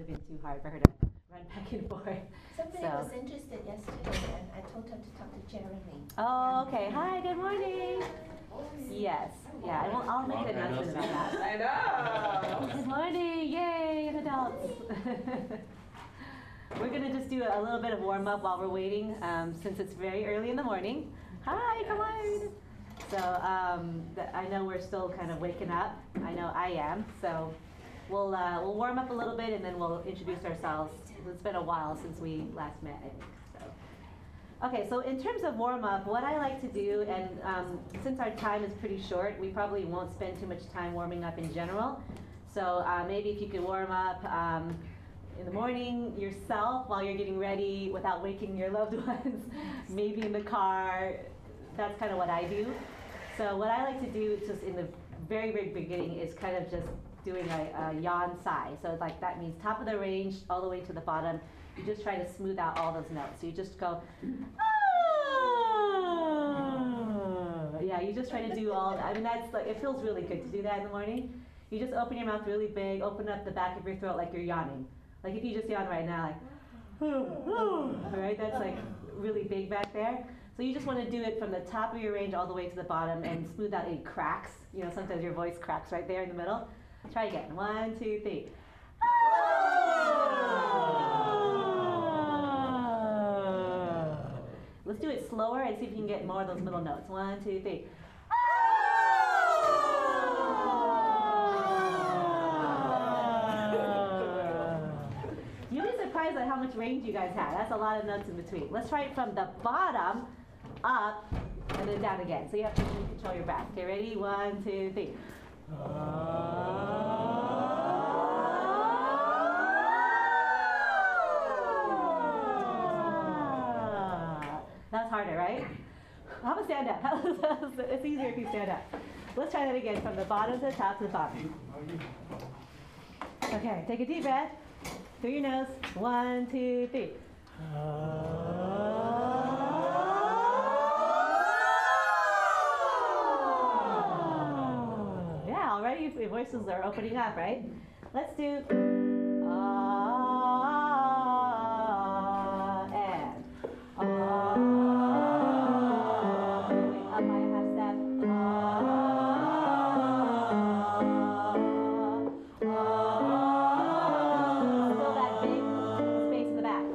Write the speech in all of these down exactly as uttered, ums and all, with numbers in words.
have been too hard for her to run back and forth. Somebody so. was interested yesterday, and I told her to talk to Jeremy. Oh, okay. Hi, good morning. Yes, yeah, I will, I'll make an announcement about that. I know. Good morning, yay, an adults. We're gonna just do a little bit of warm up while we're waiting, um, since it's very early in the morning. Hi, come on. So um, the, I know we're still kind of waking up. I know I am. So we'll uh, we'll warm up a little bit and then we'll introduce ourselves. It's been a while since we last met, I think. So okay, so in terms of warm up, what I like to do, and um, since our time is pretty short, we probably won't spend too much time warming up in general. So uh, maybe if you could warm up um, in the morning yourself while you're getting ready without waking your loved ones, maybe in the car. That's kind of what I do. So what I like to do just in the very, very beginning is kind of just doing a, a yawn sigh. So like that means top of the range all the way to the bottom. You just try to smooth out all those notes. So you just go, oh. Yeah, you just try to do all that. I mean, that's like, it feels really good to do that in the morning. You just open your mouth really big, open up the back of your throat like you're yawning. Like if you just yawn right now, like, right? That's like really big back there. So you just want to do it from the top of your range all the way to the bottom and smooth out any cracks. You know, sometimes your voice cracks right there in the middle. Try again. One, two, three. Let's do it slower and see if you can get more of those middle notes. One, two, three. You'll be surprised at how much range you guys have. That's a lot of notes in between. Let's try it from the bottom up and then down again. So you have to control your breath. Okay, ready? One, two, three. That's harder, right? How about stand up? It's easier if you stand up. Let's try that again from the bottom to the top to the bottom. Okay, take a deep breath through your nose. One, two, three. Yeah, already your voices are opening up, right? Let's do ah and ah. Up by a half step. Still that big space in the back.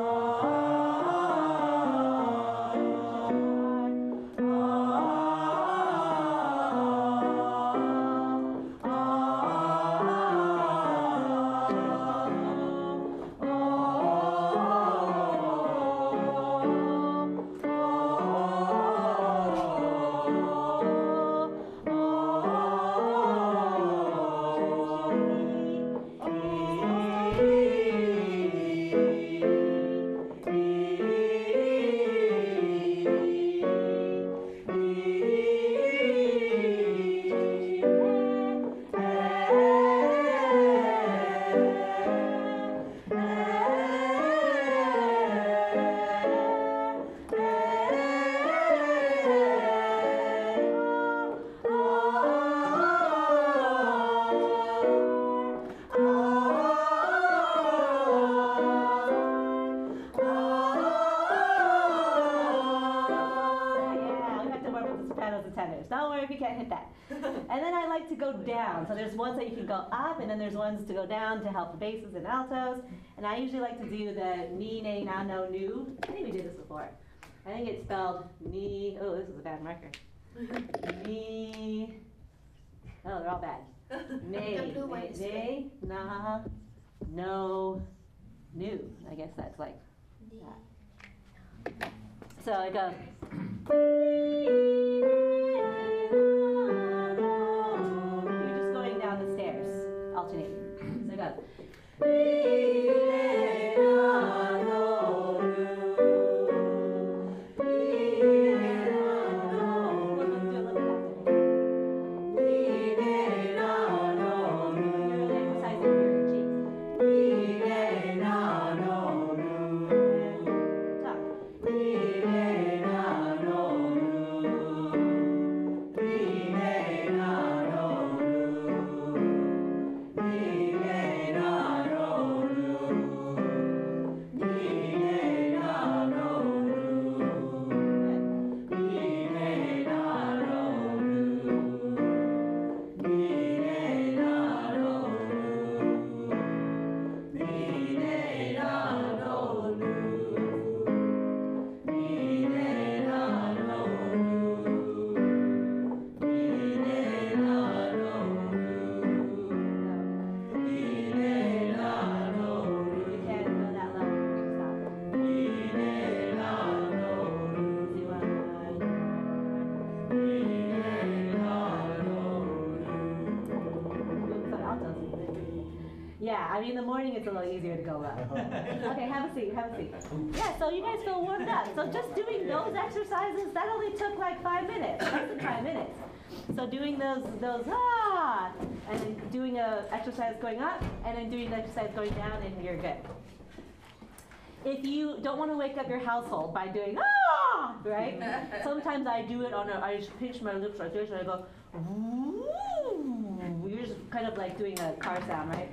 Don't worry if you can't hit that. And then I like to go down. So there's ones that you can go up, and then there's ones to go down to help the basses and altos. And I usually like to do the ni, ne, na, no, nu. I think we did this before. I think it's spelled ni. Oh, this is a bad marker. Ni. Oh, they're all bad. Ne, ne, ne, na, no, nu. I guess that's like that. So it goes. You're just going down the stairs, alternating. So it goes. Yeah, I mean, in the morning it's a little easier to go up. Okay, have a seat, have a seat. Yeah, so you guys feel warmed up. So just doing those exercises, that only took like five minutes, less than five minutes. So doing those, those ah, and then doing a exercise going up, and then doing the exercise going down, and you're good. If you don't want to wake up your household by doing ah, right? Sometimes I do it on a, I just pinch my lips like this, and I go, ooh. You're just kind of like doing a car sound, right?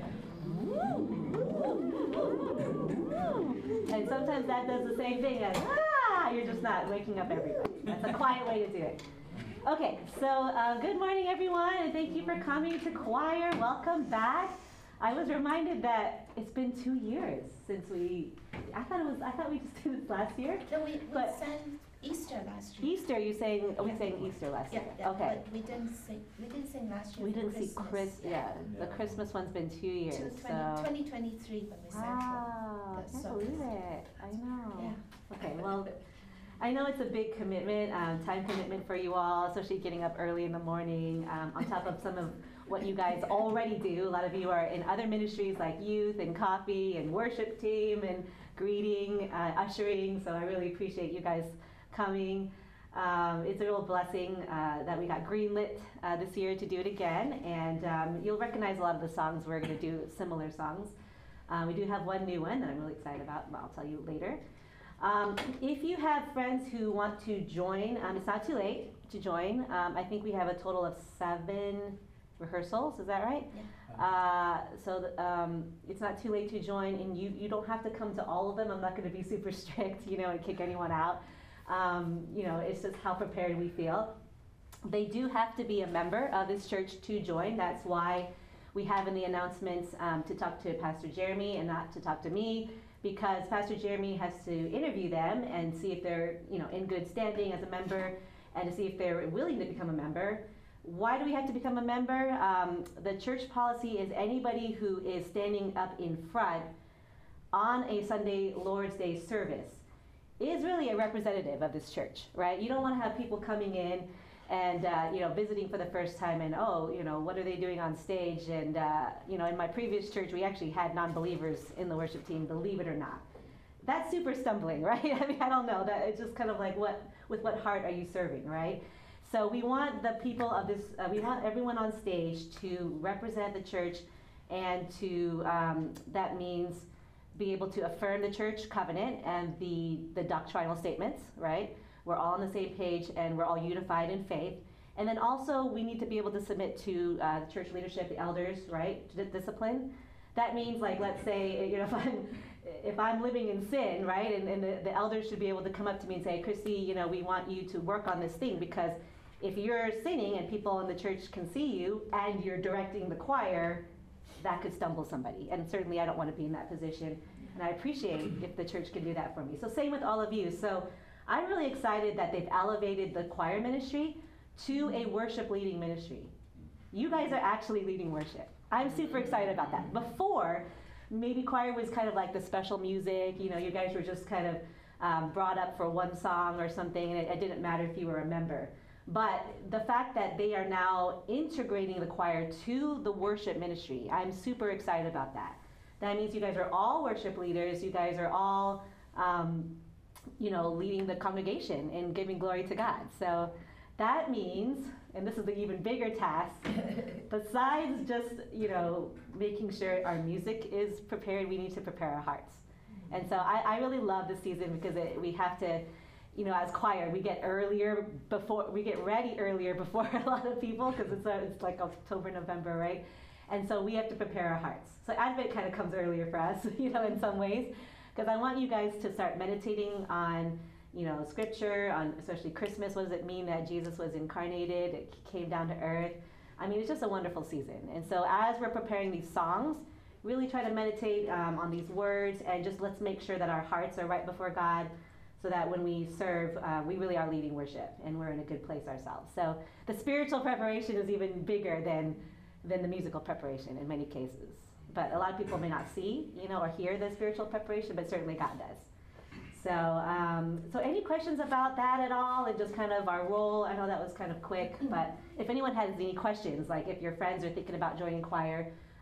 And sometimes that does the same thing as ah, you're just not waking up everybody. That's a quiet way to do it. Okay, so uh, good morning everyone, and thank you for coming to choir. Welcome back. I was reminded that it's been two years since we, I thought it was, I thought we just did this last year. No, we, we But- sang Easter last year. Easter, you saying, we sang Easter last Yeah, year? yeah, Okay. but we didn't sing, we didn't sing last year We for didn't see Christmas. Chris, yeah, the Yeah. Christmas one's been two years, Two- so. twenty twenty twenty-three when we sang Wow, I the can't song. believe it, I for. know. Yeah. Okay, well, I know it's a big commitment, um, time commitment for you all, especially getting up early in the morning, um, on top of some of what you guys already do. A lot of you are in other ministries like youth and coffee and worship team and greeting, uh, ushering, so I really appreciate you guys coming. Um, it's a real blessing uh, that we got greenlit uh, this year to do it again, and um, you'll recognize a lot of the songs. We're going to do similar songs. Uh, we do have one new one that I'm really excited about, but I'll tell you later. Um, if you have friends who want to join, um, it's not too late to join. Um, I think we have a total of seven rehearsals, is that right? Yeah. Uh, so th- um, it's not too late to join, and you, you don't have to come to all of them. I'm not going to be super strict, you know, and kick anyone out. Um, you know, it's just how prepared we feel. They do have to be a member of this church to join. That's why we have in the announcements um, to talk to Pastor Jeremy and not to talk to me, because Pastor Jeremy has to interview them and see if they're, you know, in good standing as a member, and to see if they're willing to become a member. Why do we have to become a member? Um, the church policy is anybody who is standing up in front on a Sunday Lord's Day service is really a representative of this church, right? You don't want to have people coming in and uh, you know, visiting for the first time, and oh, you know, what are they doing on stage? And uh, you know, in my previous church, we actually had non-believers in the worship team, believe it or not. That's super stumbling, right? I mean, I don't know. That it's just kind of like, what with what heart are you serving, right? So we want the people of this, uh, we want everyone on stage to represent the church, and to um, that means be able to affirm the church covenant and the, the doctrinal statements, right? We're all on the same page, and we're all unified in faith. And then also we need to be able to submit to uh, the church leadership, the elders, right? To the discipline. That means, like, let's say, you know, if I'm, if I'm living in sin, right? And, and the, the elders should be able to come up to me and say, Christy, you know, we want you to work on this thing, because if you're sinning and people in the church can see you and you're directing the choir, that could stumble somebody. And certainly I don't want to be in that position. And I appreciate if the church can do that for me. So same with all of you. So I'm really excited that they've elevated the choir ministry to a worship leading ministry. You guys are actually leading worship. I'm super excited about that. Before, maybe choir was kind of like the special music. You know, you guys were just kind of um, brought up for one song or something, and it, it didn't matter if you were a member. But the fact that they are now integrating the choir to the worship ministry, I'm super excited about that. That means you guys are all worship leaders. You guys are all, um, you know, leading the congregation and giving glory to God. So that means, and this is the even bigger task, besides just, you know, making sure our music is prepared, we need to prepare our hearts. And so I, I really love this season, because it, we have to, you know, as choir, we get earlier before, we get ready earlier before a lot of people, because it's, uh, it's like October, November, right? And so we have to prepare our hearts. So Advent kind of comes earlier for us, you know, in some ways, because I want you guys to start meditating on, you know, scripture, on especially Christmas. What does it mean that Jesus was incarnated, it came down to earth? I mean, it's just a wonderful season. And so as we're preparing these songs, really try to meditate um, on these words, and just let's make sure that our hearts are right before God, so that when we serve, uh, we really are leading worship, and we're in a good place ourselves. So the spiritual preparation is even bigger than, than the musical preparation in many cases. But a lot of people may not see, you know, or hear the spiritual preparation, but certainly God does. So, um, so any questions about that at all, and just kind of our role? I know that was kind of quick, but if anyone has any questions, like if your friends are thinking about joining choir,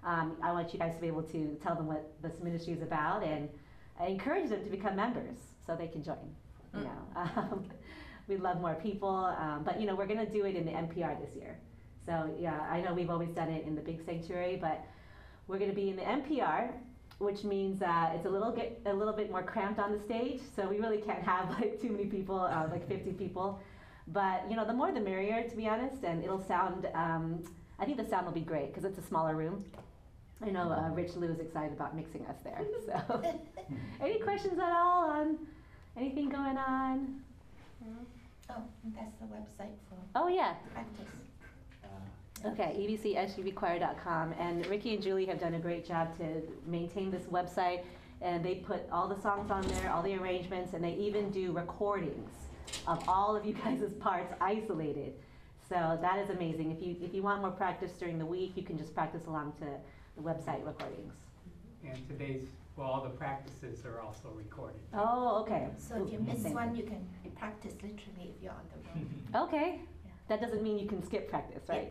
um, I want you guys to be able to tell them what this ministry is about and I encourage them to become members so they can join. You know, um, we'd love more people, um, but you know, we're going to do it in the N P R this year. So yeah, I know we've always done it in the big sanctuary, but we're going to be in the N P R, which means uh, it's a little get a little bit more cramped on the stage. So we really can't have like too many people, uh, like fifty people. But you know, the more the merrier, to be honest. And it'll sound. Um, I think the sound will be great because it's a smaller room. I know uh, Rich Lou is excited about mixing us there. So, any questions at all on anything going on? Oh, that's the website for Oh yeah. practice. Okay, E B C S U V choir dot com, and Ricky and Julie have done a great job to maintain this website, and they put all the songs on there, all the arrangements, and they even do recordings of all of you guys' parts isolated. So that is amazing. If you if you want more practice during the week, you can just practice along to the website recordings. And today's, well, all the practices are also recorded. Oh, okay. So if you miss Thank one, you can practice literally if you're on the road. Okay. That doesn't mean you can skip practice, right?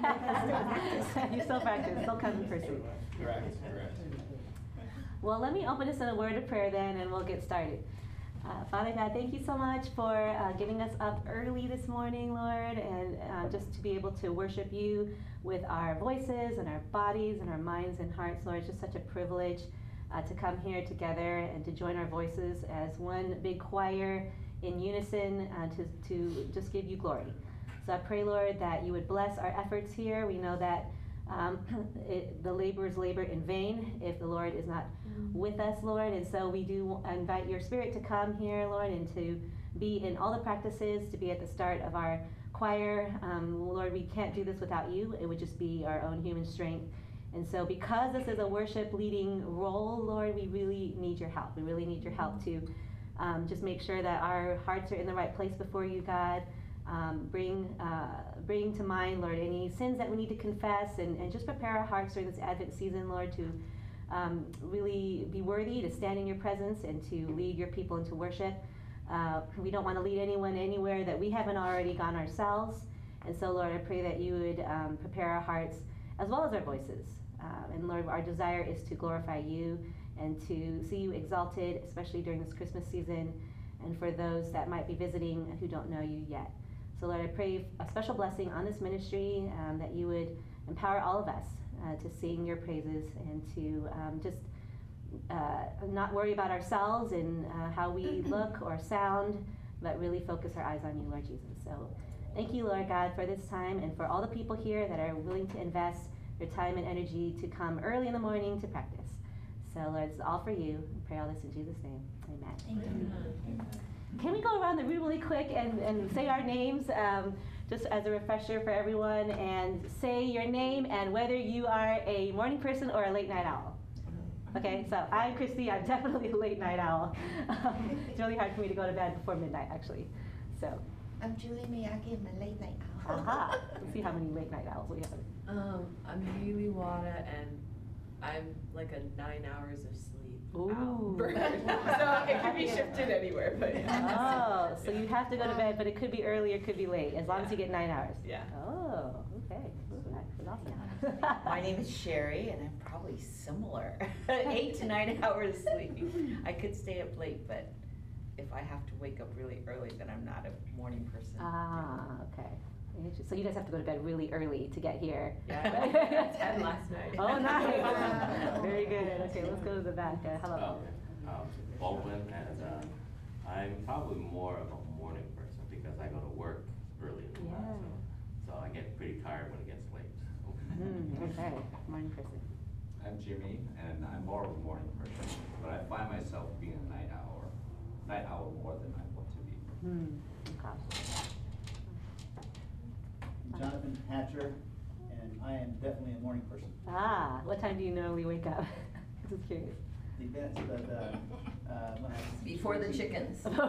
Yeah. You still practice, still come in person. Correct, correct. Well, let me open this in a word of prayer then, and we'll get started. Uh, Father God, thank you so much for uh, getting us up early this morning, Lord, and uh, just to be able to worship you with our voices and our bodies and our minds and hearts, Lord. It's just such a privilege uh, to come here together and to join our voices as one big choir in unison uh, to, to just give you glory. So I pray, Lord, that you would bless our efforts here. We know that um, it, the laborers labor in vain if the Lord is not with us, Lord. And so we do invite your Spirit to come here, Lord, and to be in all the practices, to be at the start of our choir. Um, Lord, we can't do this without you. It would just be our own human strength. And so because this is a worship leading role, Lord, we really need your help. We really need your help to um, just make sure that our hearts are in the right place before you, God. Um, bring uh, bring to mind, Lord, any sins that we need to confess, and, and just prepare our hearts during this Advent season, Lord, to um, really be worthy to stand in your presence and to lead your people into worship. Uh, we don't want to lead anyone anywhere that we haven't already gone ourselves. And so, Lord, I pray that you would um, prepare our hearts as well as our voices. Uh, and Lord, our desire is to glorify you and to see you exalted, especially during this Christmas season, and for those that might be visiting who don't know you yet. So Lord, I pray a special blessing on this ministry, um, that you would empower all of us uh, to sing your praises and to um, just uh, not worry about ourselves and uh, how we look or sound, but really focus our eyes on you, Lord Jesus. So thank you, Lord God, for this time and for all the people here that are willing to invest their time and energy to come early in the morning to practice. So Lord, it's all for you. I pray all this in Jesus' name. Amen. Thank you. Amen. Can we go around the room really quick and, and say our names, um, just as a refresher for everyone, and say your name and whether you are a morning person or a late night owl. Okay, so I'm Christy. I'm definitely a late night owl. Um, it's really hard for me to go to bed before midnight, actually. So, I'm Julie Miyagi. I'm a late night owl. aha, let's see how many late night owls we have. Um, I'm Haley Wada, and I'm like a nine hours of sleep. Ooh. Owl. So it could be shifted anywhere, but yeah. Oh, so you have to go to bed, but it could be early or it could be late, as long as you get nine hours. Yeah. Oh, okay. Ooh, that's awesome. My name is Sherry, and I'm probably similar. Eight to nine hours sleep. I could stay up late, but if I have to wake up really early, then I'm not a morning person. Ah, okay. So you guys have to go to bed really early to get here. Yeah, ten last night. Oh, nice. Very good. Okay, let's go to the back. Uh, hello. Um, um, Baldwin, and uh, I'm probably more of a morning person because I go to work early in the Yeah. morning, so, so I get pretty tired when it gets late. Mm, okay, morning person. I'm Jimmy, and I'm more of a morning person, but I find myself being a night owl, night owl more than I want to be. Hmm. Okay. Jonathan Hatcher, and I am definitely a morning person. Ah, what time do you normally wake up? Just curious. Depends, but, uh, uh, when I. Before the chickens. Uh,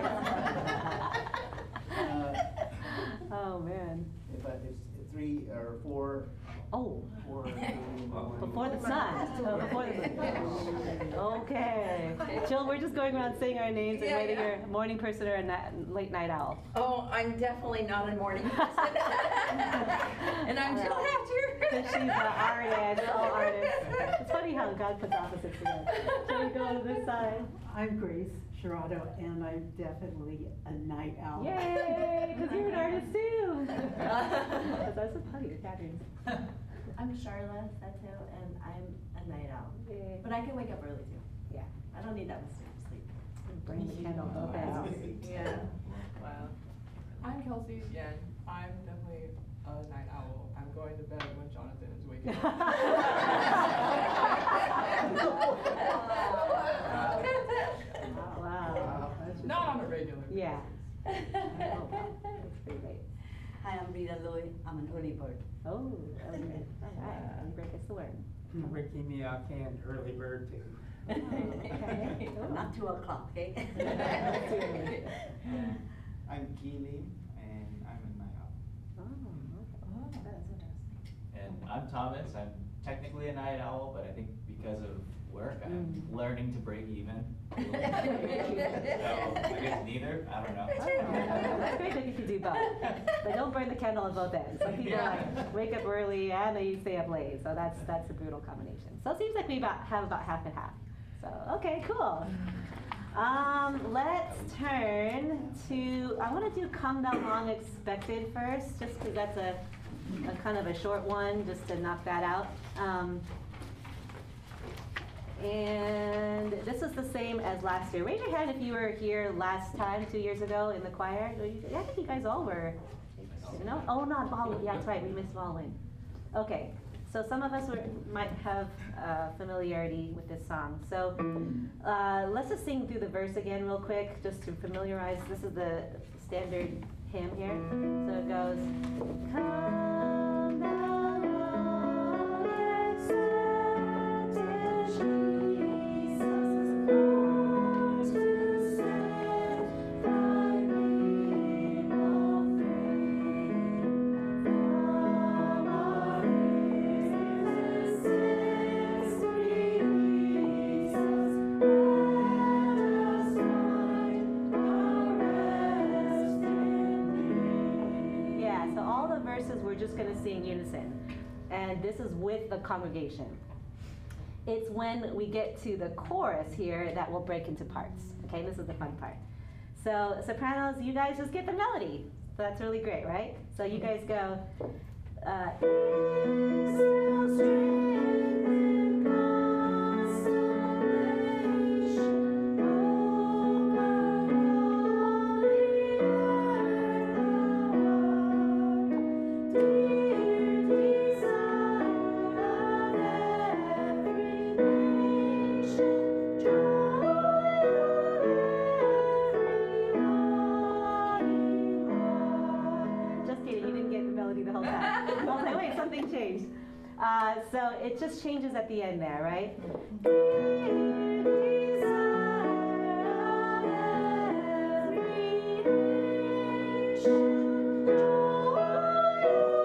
Oh, man. If I, it's three or four, Oh, four. early in the morning. before the sun. Oh, before the sun. Okay. Jill, we're just going around saying our names and Yeah, whether yeah. you're a morning person or a ni- late night owl. Oh, I'm definitely not a morning person. And I'm Jill Hatcher. Because she's an artist, all artists. It's funny how God puts opposites together. Shall we go to this side? I'm Grace Sherrado, and I'm definitely a night owl. Yay, because you're an artist too. That's so funny, Catherine. I'm Charla Sato, and I'm a night owl. Yay. But I can wake up early too. Yeah. I don't need that much sleep. Burn the candle both ends. Yeah. Wow. I'm Kelsey Yen. I'm definitely a night owl. I'm going to bed when Jonathan is waking up. Wow. Not on a regular basis. Yeah. Oh, wow. That's pretty great. Hi, I'm Rita Louie. I'm an early bird. Oh, okay. All right. I'm Rick is the word. Ricky Miyake and early bird too. Oh, okay. Cool. Not two o'clock, okay? I'm Keely, and I'm a night owl. Oh, okay. That's interesting. And I'm Thomas. I'm technically a night owl, but I think because of work, I'm Mm. learning to break even. So I guess neither. I don't know. Oh, that's great that you can do both. But don't burn the candle on both ends. Some people Yeah. like wake up early and they stay up late, so that's that's a brutal combination. So it seems like we about have about half and half. So okay, cool. Um, let's turn to. I want to do "Come Thou Long Expected" first, just because that's a, a kind of a short one, just to knock that out. Um, And this is the same as last year. Raise your hand if you were here last time, two years ago, in the choir. I think you guys all were. No? Oh, not Baldwin. Yeah, that's right. We missed Baldwin. Okay. So some of us were, might have uh, familiarity with this song. So uh, let's just sing through the verse again real quick, just to familiarize. This is the standard hymn here. So it goes, Come thou long expected we're just going to sing unison. And this is with the congregation. It's when we get to the chorus here that will break into parts. Okay, this is the fun part. So sopranos, you guys just get the melody. So that's really great, right? So you guys go, uh, Israel strength and consolation, over all the earth thou art, dear desire of every nation, joy of every heart. Just kidding, you didn't get the melody the whole time. I was like, wait, something changed. Uh, so it just changes at the end there, right? Dear desire of every nation, joy of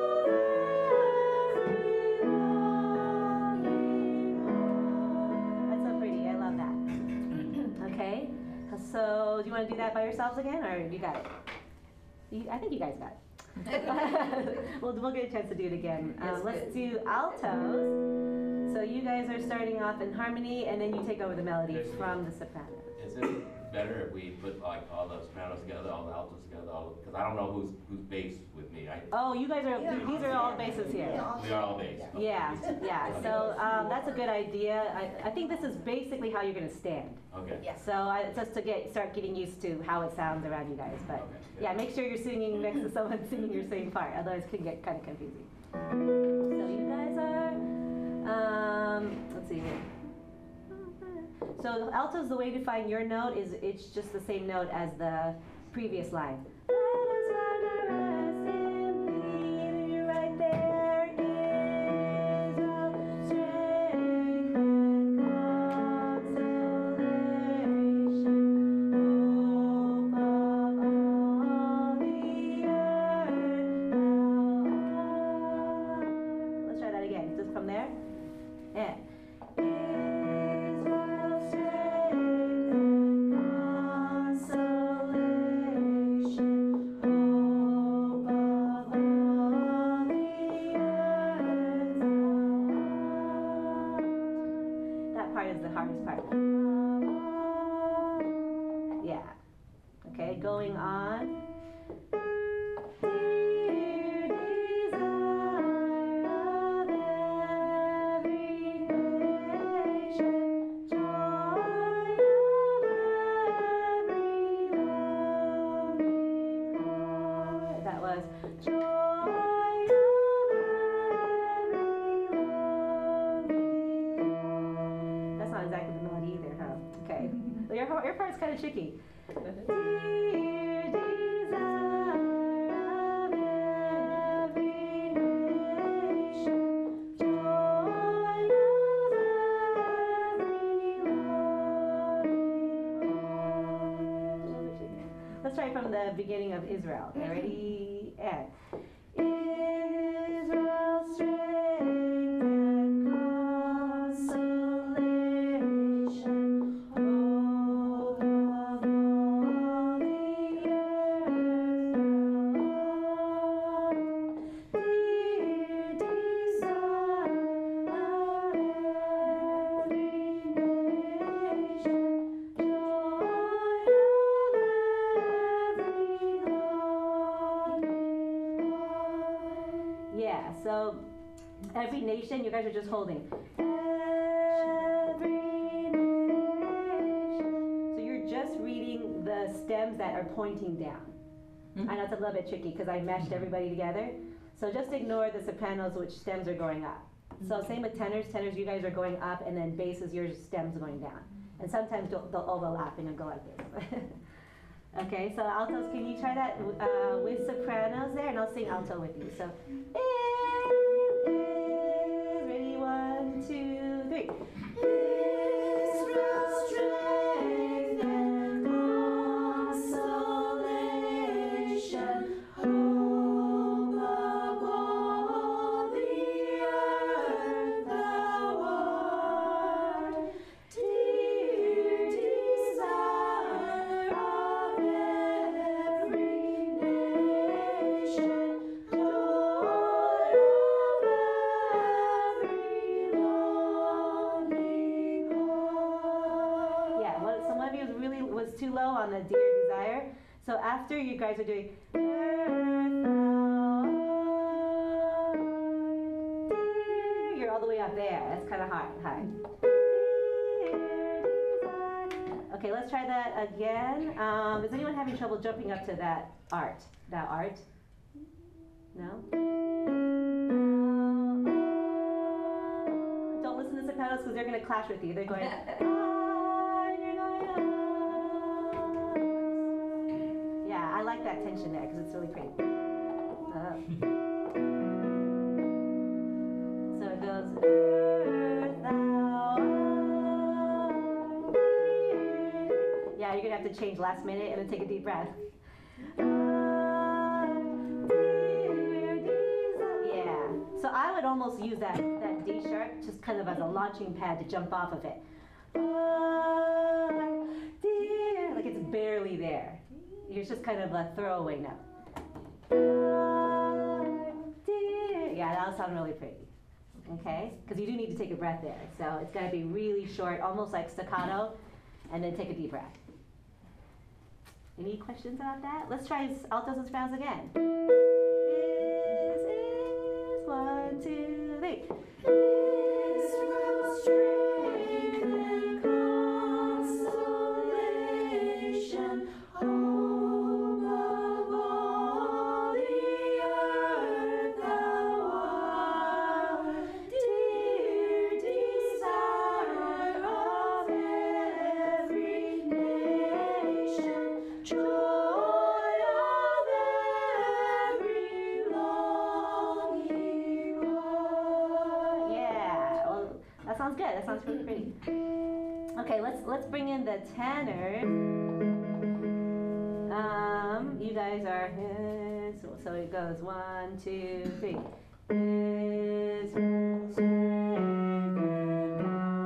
every longing heart. That's so pretty. I love that. Okay. So do you want to do that by yourselves again, or you got it? You, I think you guys got it. we'll, we'll get a chance to do it again. Um, Yes, let's good. do altos. So you guys are starting off in harmony, and then you take over the melody from the soprano. Is it better if we put like all the sopranos together, all the altos together, all, because I don't know who's, who's bass with me. I, Oh, you guys are, these are all basses here. we are all bass. Okay. Yeah, yeah, so um, that's a good idea. I, I think this is basically how you're gonna stand. Okay. Yes. So I, just to get, start getting used to how it sounds around you guys, but Okay, good. yeah, make sure you're singing next to someone singing your same part, otherwise it can get kind of confusing. So you guys are, um, let's see here. So altos, the way to find your note is it's just the same note as the previous line. Let us find our rest in thee. Right there is our strength and consolation, hope of all the earth thou art. Let's try that again, just from there. And Israel's strength and consolation, the hardest part. Yeah. Okay, going on. Dear desire of every nation, joy of every longing heart. That was joy of every longing. That's not exactly the melody either, huh? Okay. Your, your part's kind of tricky. Dear desire of every nation, joy of every longing heart. Let's try from the beginning of Israel. Okay, ready? And Israel's strength and consolation, hope of all the earth now. Dear desire of every nation, joy of every longing heart. Yeah, so every nation, you guys are just holding. Every nation. So you're just reading the stems that are pointing down. I know it's a little bit tricky because I meshed everybody together. So just ignore the sopranos, which stems are going up. So same with tenors. Tenors, you guys are going up, and then basses, your stems going down. And sometimes they'll, they'll overlap and go like this. Okay, so altos, can you try that uh, with sopranos there? And I'll sing alto with you. So, is, is, ready, one, two, three. Israel's strength and consolation, hope of all the earth thou art, dear desire of every nation, joy of every longing heart. Yeah, well, some of you really was too low on the dear desire. So after you guys are doing earth thou art, dear, you're all the way up there. That's kind of hard. High. Dear desire. Okay, let's try that again. Um, is anyone having trouble jumping up to that art? That art? No? Don't listen to sopranos because they're going to clash with you. They're going. "Ah," you're going, "Ah." Yeah, I like that tension there because it's really pretty. Uh, so it goes. Earth thou art. Yeah, you're gonna have to change last minute and then take a deep breath. Yeah. So I would almost use that, that D sharp just kind of as a launching pad to jump off of it. Like it's barely there. It's just kind of a throwaway note. Yeah, that'll sound really pretty. Okay? Because you do need to take a breath there. So it's got to be really short, almost like staccato, and then take a deep breath. Any questions about that? Let's try altos and sopranos again. Is, is, one, two, three. Israel's strength and consolation, hope of all the earth thou art, dear desire of every nation, joy of every longing heart. Yeah, well, that sounds good. That sounds really pretty. Okay, let's let's bring in the tenors. Um, you guys are so, so it goes one, two, three. Israel's strength and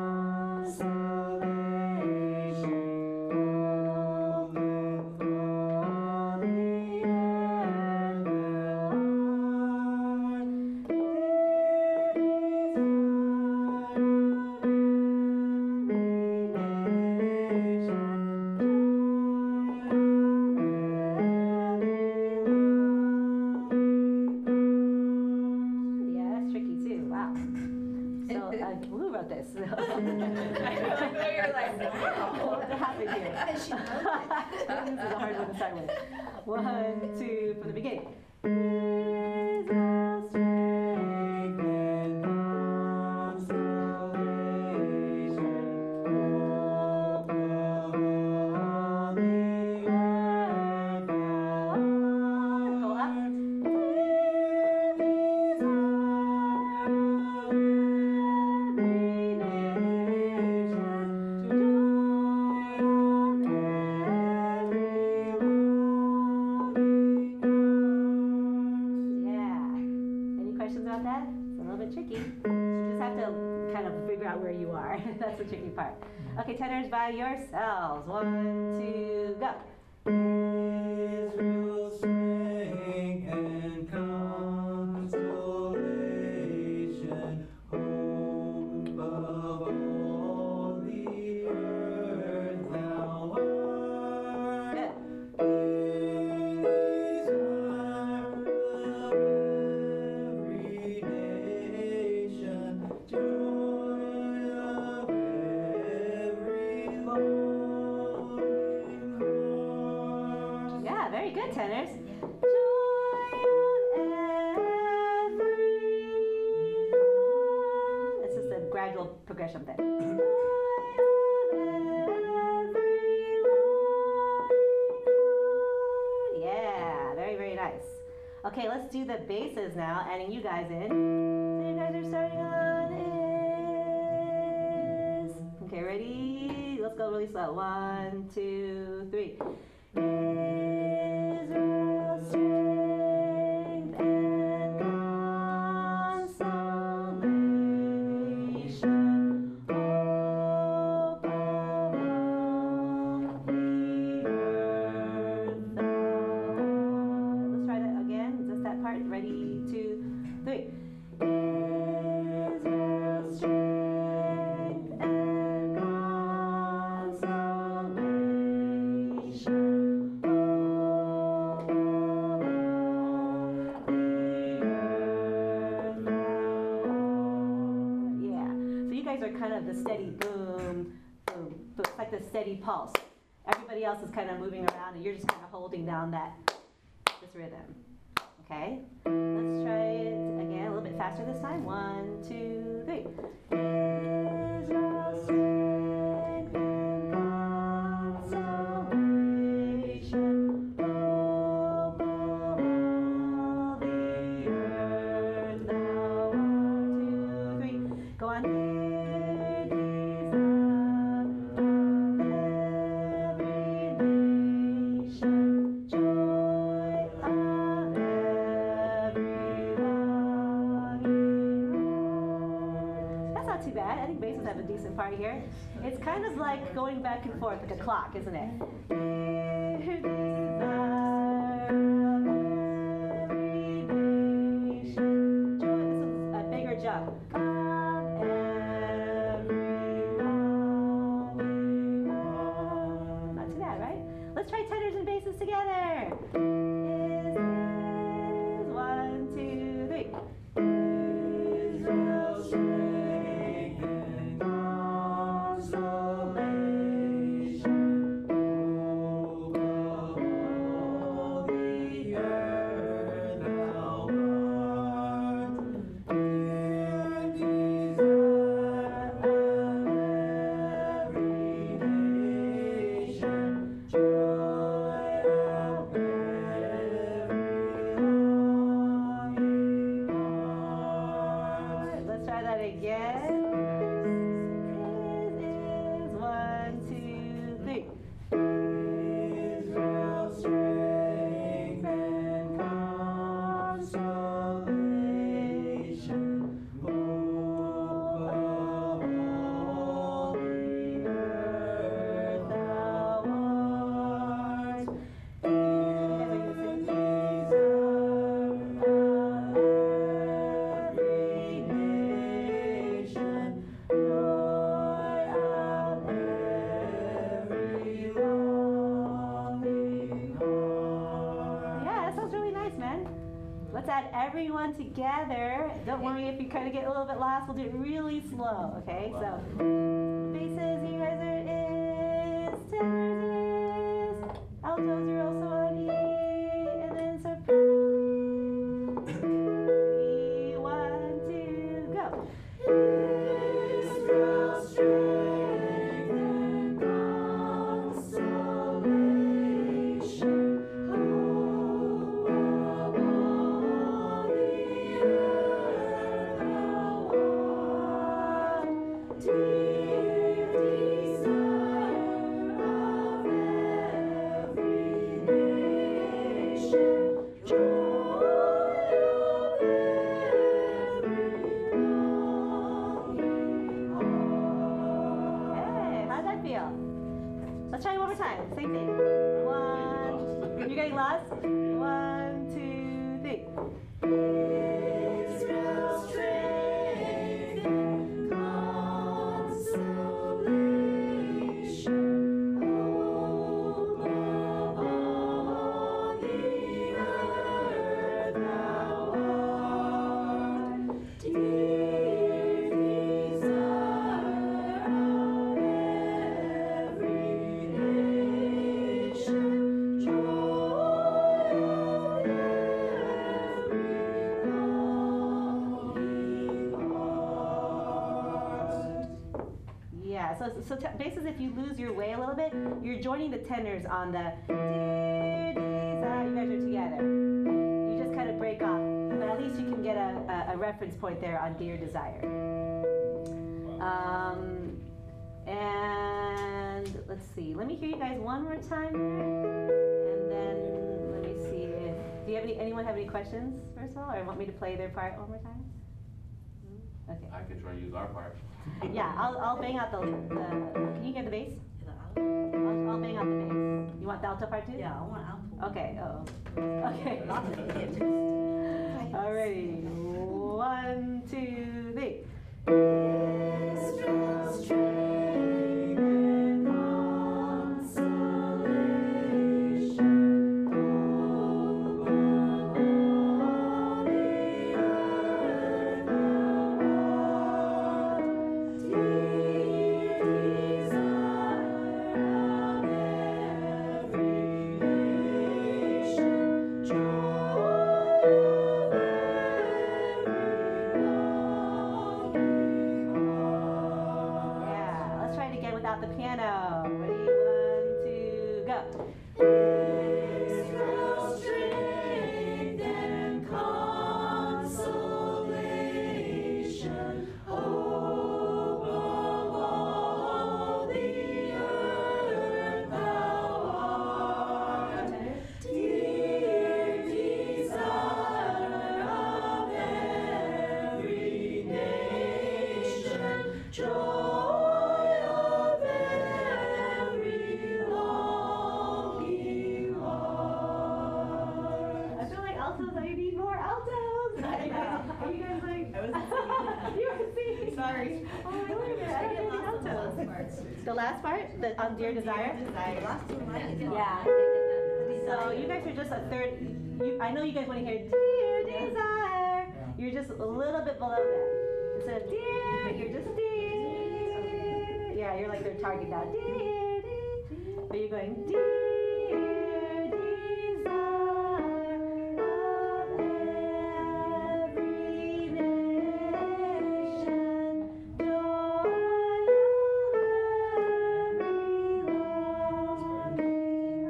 consolation, hope of all the earth thou art, dear desire of every What happened here? She knows it. This is a hard one to start with. One, two, from the beginning. Go up. Yeah. Any questions about that? It's a little bit tricky. You just have to kind of figure out where you are. That's the tricky part. Okay, tenors by yourselves. One, two, go. Israel's strength and consolation, hope of all the earth thou art. Good. Desire of every nation, joy of every longing heart. Yeah, very good, tenors. Joy of every one. It's just a gradual progression there. Joy of every one. Yeah, very, very nice. Okay, let's do the basses now, adding you guys in. So you guys are starting on is. Okay, ready? Let's go really slow. One, two, three. Israel's strength and consolation, hope of all the earth thou art. Let's try that again. Just that part. Ready, two, three. Israel's strength and consolation. Yeah. So you guys are kind of the steady boom, boom, boom. It's like the steady pulse. Everybody else is kind of moving around, and you're just kind of holding down that this rhythm. Okay. Let's try it again, a little bit faster this time. One, two, three. Israel's strength and consolation, hope of all the earth thou art. Two, three. Go on. Ladies of every nation, joy of every longing heart. That's not too bad. I think basses have a decent part here. It's kind of like going back and forth like a clock, isn't it? Desire of every nation, joy. This one's a bigger jump. Of every longing heart. Not too bad, right? Let's try tenors and basses together. Is, is, one, two, three. Israel's strength and consolation, hope of all the earth thou art. Dear desire of every nation, joy of every longing heart. Let's try that again. Is, is, one, two, three. Israel's strength and consolation, hope of all the earth thou art. Dear desire of every nation, joy of every longing heart. Yeah, that sounds really nice, man. Let's add everyone together. Don't worry if you kind of get a little bit lost. We'll do it really slow, okay? So, basses, you guys are in. Let's try it one more time. Same thing. One. You're getting lost? One, two, three. Israel's strength and consolation, hope of all the earth thou art, dear desire of every nation, joy of every longing heart. Yeah, so, so t- basically if you lose your way a little bit, you're joining the tenors on the dear desire. You guys are together. You just kind of break off, but at least you can get a, a, a reference point there on dear desire. Um, and let's see, let me hear you guys one more time there. And then let me see if, do you have any, anyone have any questions first of all, or want me to play their part one more time? Hmm? Okay. I could try to use our part. Yeah, I'll, I'll bang out the, the, can you get the bass? I'll, I'll bang out the bass. You want the alto part too? Yeah, I want alto. Okay, oh. Okay. Lots of kids. Alrighty, one, two, three. Israel's strength and consolation, hope of all the earth thou art, dear desire of every nation, joy of yeah, let's try it again without the piano. Ready? One, two, go. Israel's strength and consolation, hope of all the earth thou art, dear desire of every nation, joy of every longing heart. I feel like altos, I need more altos. Are you guys, are you guys like? I was singing. You were singing. Sorry. Oh my goodness, I don't need altos. The last part, the on Dear Desire. Yeah. So you guys are just a third. You, I know you guys want to hear Dear Desire. You're just a little bit below that. Instead of dear, you're just dear. Yeah, you're like their target now. Dear, dear. But you're going dear desire of every nation, joy of every longing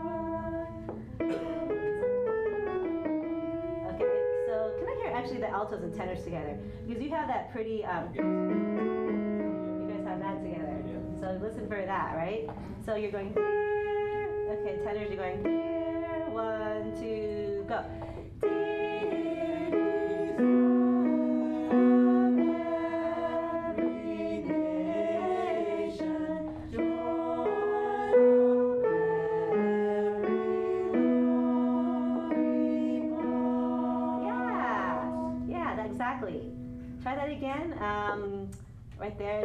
heart. Okay, so can I hear actually the altos and tenors together? Because you have that pretty, um, you guys have that together. So listen for that, right? So you're going here. Okay, tenors, you're going here. One, two, go. Dear desire of every nation, joy of every longing heart. Yeah, yeah, that, exactly. Try that again. Um, right there.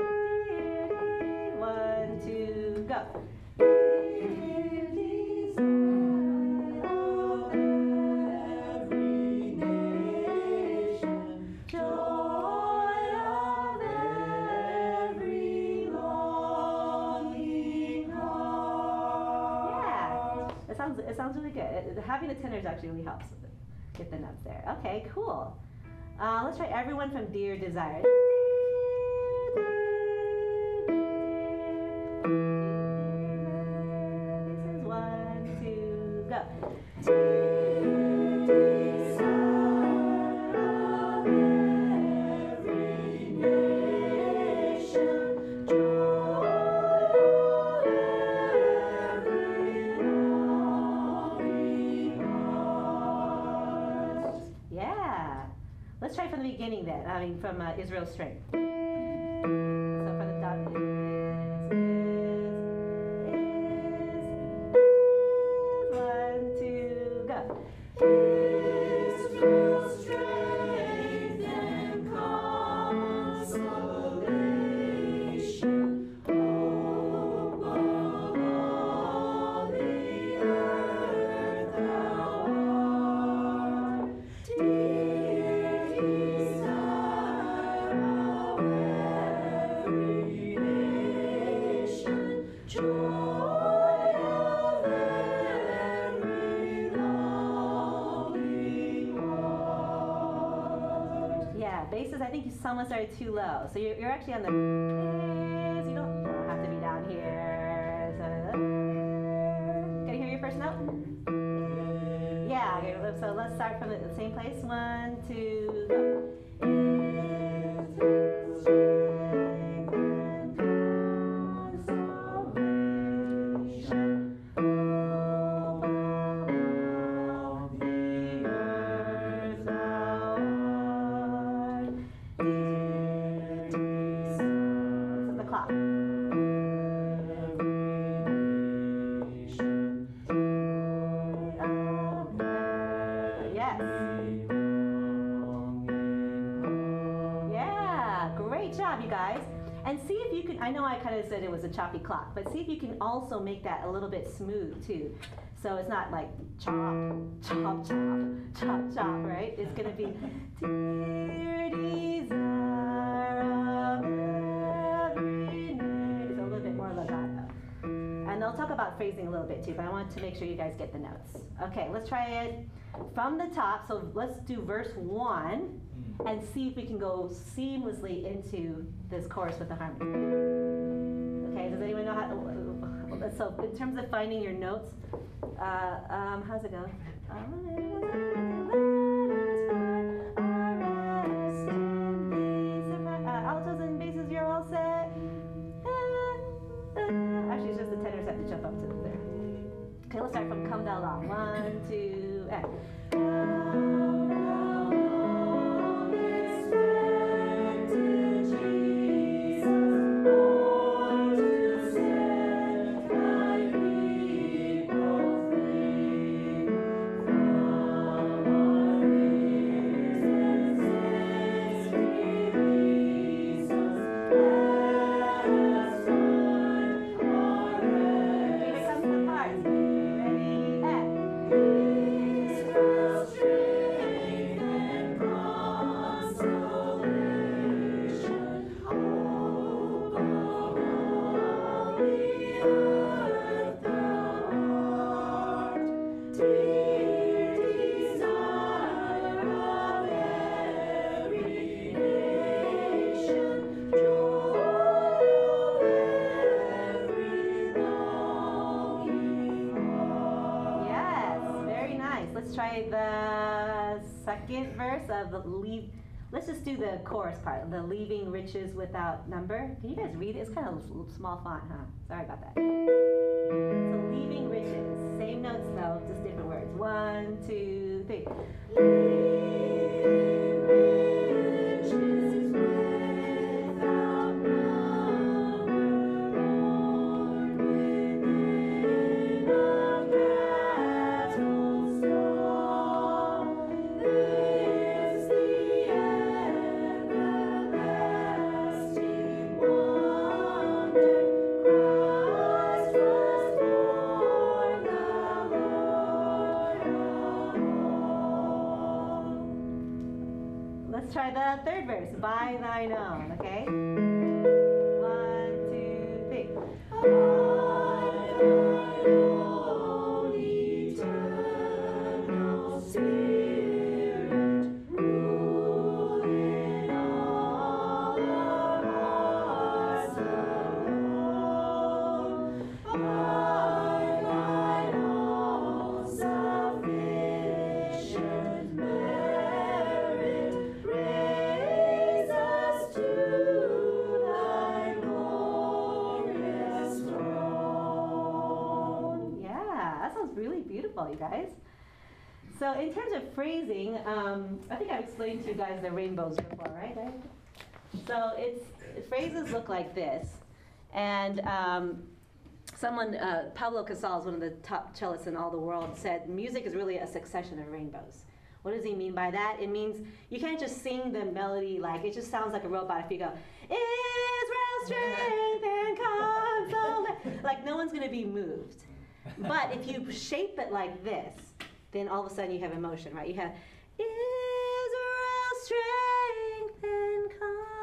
One, two, go. Dear desire of every nation, joy of every longing heart. Yeah, it sounds it sounds really good. It, having the tenors actually really helps with it. Get the notes there. Okay, cool. Uh, let's try everyone from Dear Desire. This is one, two, go. Dear desire of every nation, joy of every longing heart. Yeah. Let's try from the beginning then. I mean, from uh, Israel's Strength. So from the top. Is, is, is I think you someone started too low. So you're, you're actually on the is. You don't, you don't have to be down here. So, can you hear your first note? Yeah. Okay, so let's start from the same place. One, two, go. And see if you can, I know I kind of said it was a choppy clock, but see if you can also make that a little bit smooth too. So it's not like chop, chop, chop, chop, chop, right? It's going to be dear desire of every day. It's a little bit more legato. And I'll talk about phrasing a little bit too, but I want to make sure you guys get the notes. Okay, let's try it from the top. So let's do verse one. And see if we can go seamlessly into this chorus with the harmony. Okay, does anyone know how to, so in terms of finding your notes, uh, um, how's it go? Uh, altos and basses, you're all set? Actually, it's just the tenors have to jump up to the third. Okay, let's start from come down long. One, two, and. The second verse of the leave. Let's just do the chorus part. The leaving riches without number. Can you guys read it? It's kind of a small font, huh? Sorry about that. So leaving riches. Same notes though, just different words. One, two, three. Leaving riches without number, born within a battle storm. This the everlasting wonder. Christ was born, the Lord of all. Let's try the third verse. By thine own, okay? One, two, three. By thine own eternal Spirit, rule in all our hearts alone. By thine own sufficient merit, raise us to thy glorious throne. Yeah, that sounds really beautiful, you guys. So in terms of phrasing, um, I think I've explained to you guys the rainbows before, right? guys? So it's phrases look like this, and um, someone, uh, Pablo Casals, one of the top cellists in all the world, said music is really a succession of rainbows. What does he mean by that? It means you can't just sing the melody like it just sounds like a robot if you go Israel strength and consolation. Like no one's going to be moved. But if you shape it like this, then all of a sudden you have emotion, right? You have Israel strength and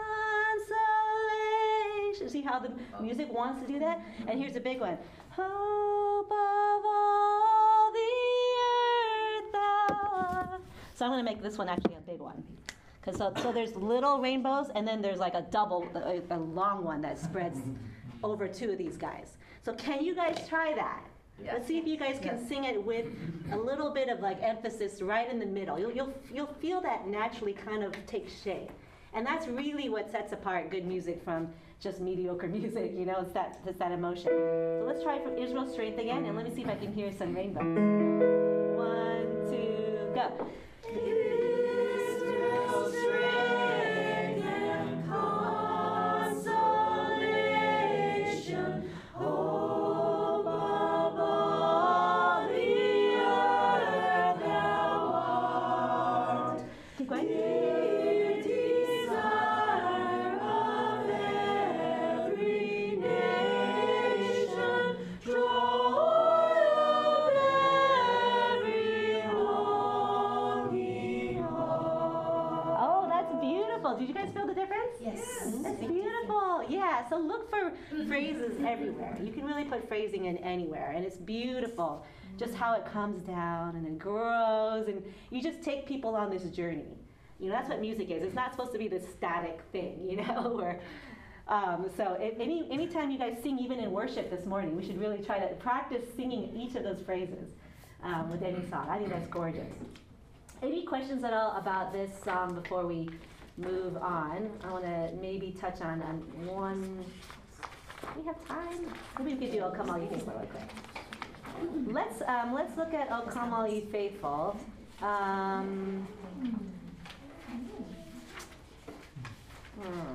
consolation. See how the music wants to do that? And here's a big one. Hope of all the earth thou art. So I'm going to make this one actually a big one. Cause so, so there's little rainbows, and then there's like a double, a, a long one that spreads over two of these guys. So can you guys try that? Yes. Let's see if you guys can sing it with a little bit of like emphasis right in the middle. You'll, you'll, you'll feel that naturally kind of take shape. And that's really what sets apart good music from just mediocre music, you know, it's that, it's that emotion. So let's try from Israel Strength again, and let me see if I can hear some rainbows. One, two, go. Israel strength and consolation, hope of all the earth thou art. Keep going. Desire of every nation, joy of every longing heart. Oh, that's beautiful. Did you guys feel the difference? Yes. That's beautiful. Yeah, so look for phrases everywhere. You can really put phrasing in anywhere, and it's beautiful. Just how it comes down and it grows, and you just take people on this journey. You know, that's what music is. It's not supposed to be this static thing, you know, where, um, so if any anytime you guys sing, even in worship this morning, we should really try to practice singing each of those phrases um, with any song. I think that's gorgeous. Any questions at all about this song before we move on? I want to maybe touch on, on one. Do we have time? Maybe we could do "Oh Come All You Faithful" really quick. Let's um, let's look at "Oh Come All You Faithful." Um, hmm.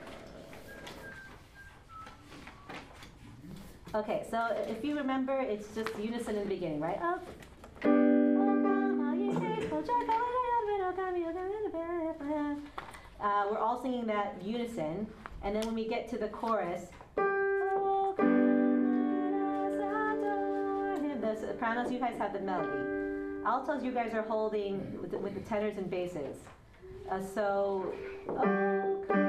Okay, so if you remember, it's just unison in the beginning, right? Oh, oh come all you faithful, joyful, oh come you come. Uh, we're all singing that unison, and then when we get to the chorus, oh come let us adore him. The sopranos, you guys have the melody. Altos, you guys are holding with the, with the tenors and basses. Uh, so, oh come.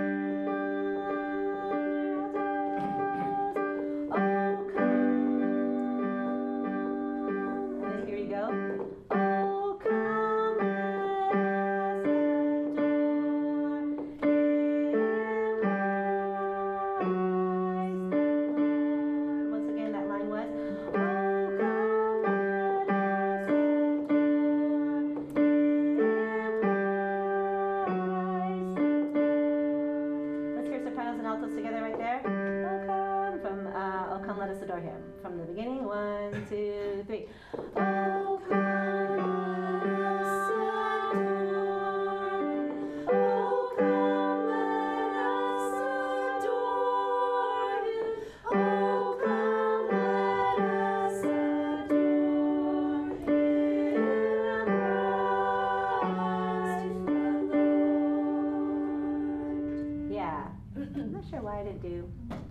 From the beginning, one, two, three. Oh, come let us adore Him. Oh, come let us adore Him. Oh, come let us adore Him, Christ the Lord. Yeah, I'm not sure why I didn't do.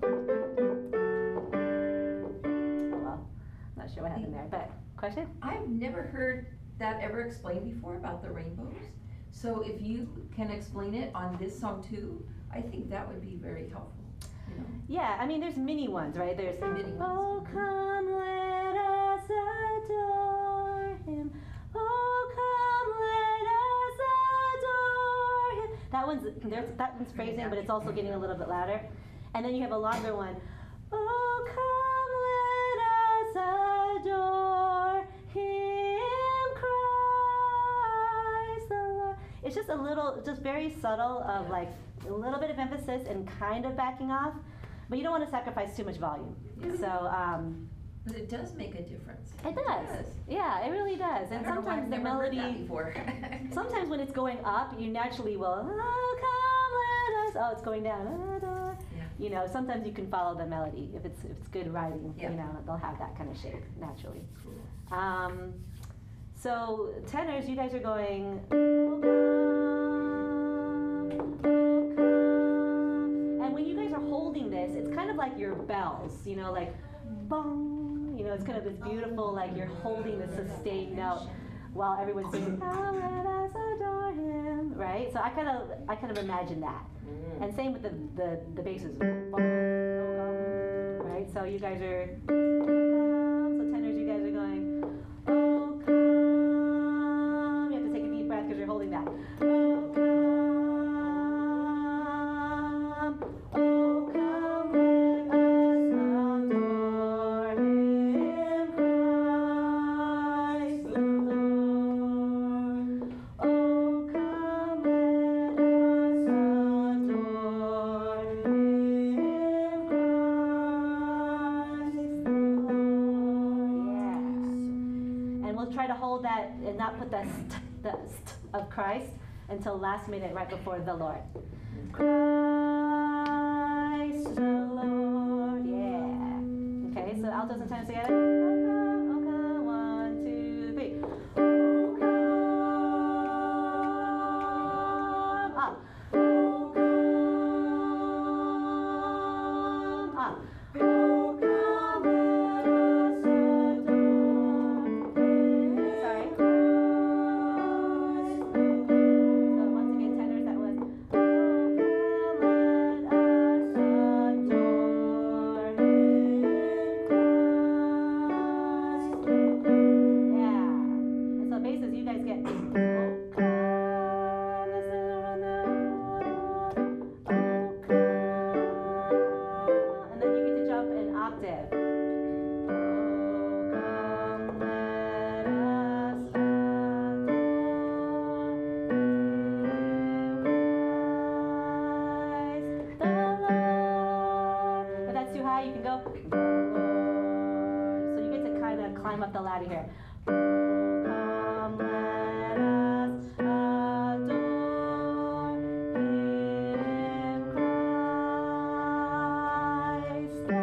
Not sure what happened there, but question? I've never heard that ever explained before about the rainbows. So if you can explain it on this song too, I think that would be very helpful. You know? Yeah, I mean, there's mini ones, right? There's mini ones. Oh, come let us adore Him. Oh, come let us adore Him. That one's there's that one's phrasing, but it's also getting a little bit louder. And then you have a longer one. Oh, come let us adore Him, Christ the Lord. It's just a little, just very subtle of like a little bit of emphasis and kind of backing off, but you don't want to sacrifice too much volume. Yeah. So, um, but it does make a difference. It does. It does. Yeah, it really does. And sometimes the melody. Sometimes when it's going up, you naturally will. Oh, come let us. Oh, it's going down. Adore. Yeah. You know, sometimes you can follow the melody if it's if it's good writing. Yeah. You know, they'll have that kind of shape naturally. Cool. Um, so tenors, you guys are going. Oh, come, oh, come. And when you guys are holding this, it's kind of like your bells. You know, like, bong. You know, it's kind of this beautiful, like you're holding the sustained note while everyone's singing, oh, let us adore Him, right? So I kind of, I kind of imagine that. Mm. And same with the, the, the basses, right? So you guys are, so tenors, you guys are going, oh, come. You have to take a deep breath because you're holding that. Oh, come. we'll try to hold that and not put the st, the st of Christ until last minute right before the Lord. Christ the Lord, yeah. Okay, so altos and tenors together. Oh come, oh come, one, two, three. Oh come, up. Oh come, up. Oh come, let us adore. Sorry. So once again, tenors, that was. Oh come, let us adore Him, Christ. Yeah. And so basses, you guys get. Oh come, listen around the world. Oh come. And then you get to jump an octave. Oh come, let us adore Christ the Lord. If that's too high, you can go. The Lord. So you get to kind of climb up the ladder here. Come, let us adore Him, Christ the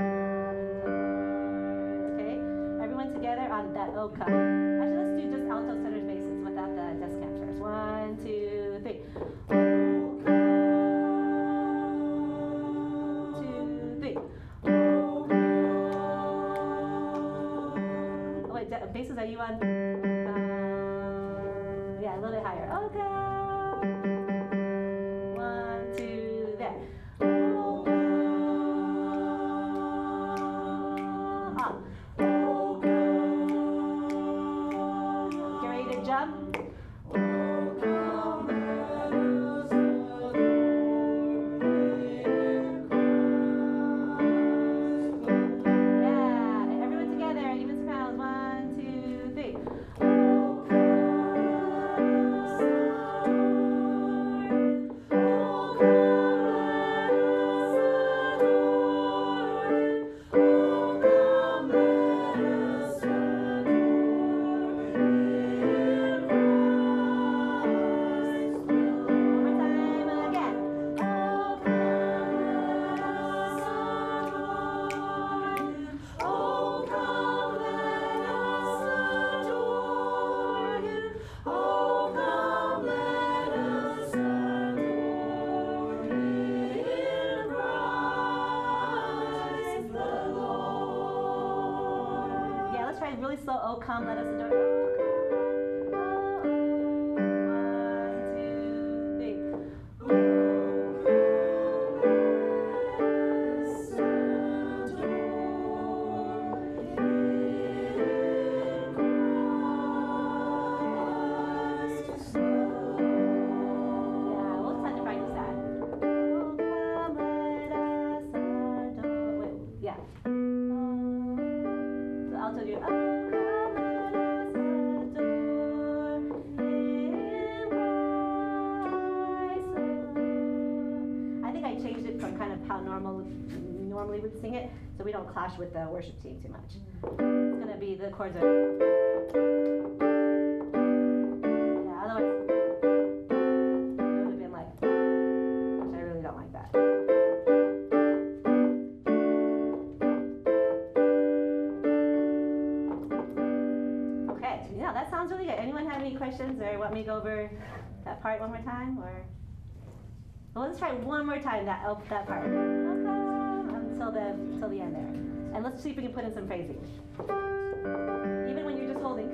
Lord. Okay, everyone together on that O come. Actually, let's do just alto tenors basses without the descanters. One, two, three. O come. Two, three. O come. Oh wait, de- basses, are you on? Um, yeah, a little bit higher. O come. One, two, there. O come. Up. O come. Get ready to jump. O come, let us adore Him, Christ. Yeah, and everyone together, even sopranos. One, two, three. O come, let us adore Him. O come, let us adore Him. O come, let us adore Him, Christ. One more time again. O come, let us adore Him. O come, let us adore Him. O come, let us adore Him, Christ the Lord. Yeah, let's try it really slow. Oh come, let us adore Him. Oh, oh, one, two, three. Oh come, let us adore Him, Christ the Lord. Yeah, we'll try to practice that. Oh come, let us adore. Wait, yeah. Um, so alto do. Oh come, let us adore Him, Christ the Lord. I think I changed it from kind of how normal normally would sing it, so we don't clash with the worship team too much. It's gonna be the chords are. Yeah, otherwise it would have been like, which I really don't like that. Okay, yeah, that sounds really good. Anyone have any questions or want me to go over that part one more time, or? Well, let's try one more time that oh, that part. Okay, until the until the end there, and let's see if we can put in some phrasing. Even when you're just holding,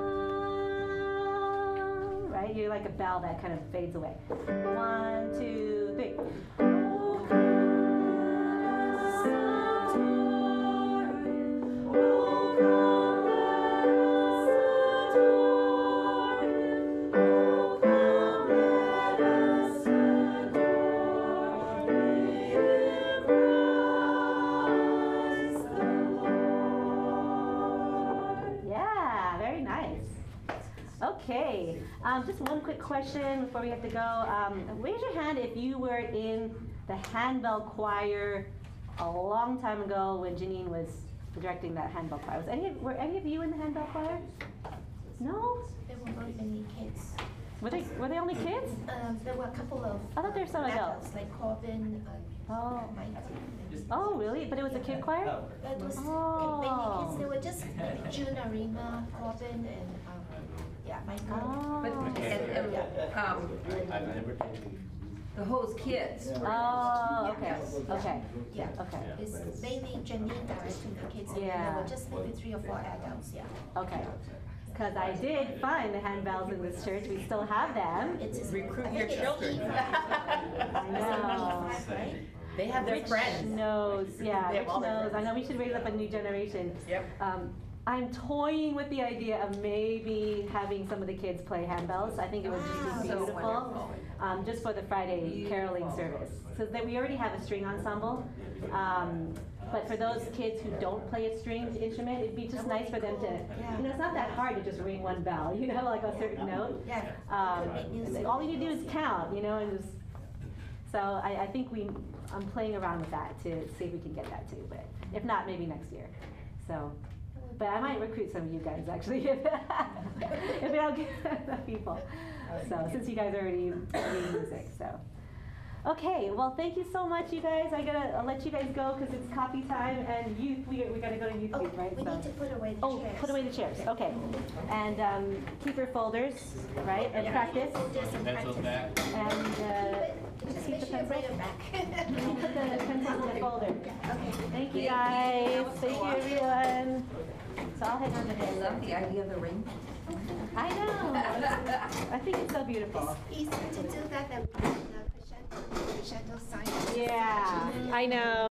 right? You're like a bell that kind of fades away. One, two, three. Oh, come, let us adore Him. Oh, come, let us adore Him. Oh, come, let us adore Him, Christ the Lord. Yeah, very nice. Okay, um, just one quick question before we have to go. Um, raise your hand if you were in the handbell choir a long time ago when Janine was directing that handbell choir. Was any of, were any of you in the handbell choir? No? There were not many kids. Were they, were they only kids? Um, there were a couple of. I thought there were some uh, adults. Like Corbin, uh, Oh. Mike. and- Oh, really? But it was a kid choir? That was Oh. mainly kids. They were just maybe June, Arima, Corbin, and um, yeah, Michael. Oh. But, and, and, um, I've never taken. the host kids. Oh, okay, okay, Yeah. okay, It's mainly Janine directing the kids, and then Yeah. there were just maybe three or four adults. Yeah. okay. Because I did find the handbells in this church, we still have them. It's Recruit I your think it's children. E five. I know. It's E five, right? They have their Rich friends. knows, yeah, They have Rich all their knows. I friends. know we should raise up a new generation. Yep. Um, I'm toying with the idea of maybe having some of the kids play handbells. I think it would just be Wow. So beautiful, wonderful. um, just for the Friday caroling service. So that we already have a string ensemble. Um, but for those kids who don't play a stringed instrument, it'd be just nice for them to, you know, it's not that hard to just ring one bell, you know, like a certain note. Yeah. Um, Make music. all you need to do is count, you know, and just, so I, I think we, I'm playing around with that to see if we can get that too, but if not, maybe next year. So, but I might recruit some of you guys actually, if, if we don't get enough people. So, since you guys are already doing music, so. Okay, well, thank you so much, you guys. I gotta, I'll let you guys go because it's coffee time and youth, we, we gotta go to youth Oh, group, right? we So- need to put away the Oh, chairs. put away the chairs, okay. And um, keep your folders, right, and practice. Folders and Pencils practice. back. And uh, Just keep make the sure you bring pencils. it back. Put the pencils in the folder. Okay. Thank you Thank guys, you. thank you everyone. So I'll head on to I bed. love the idea of the ring. I know, I think it's so beautiful. It's easier to do that than the crescendo, crescendo sign. Yeah, I know.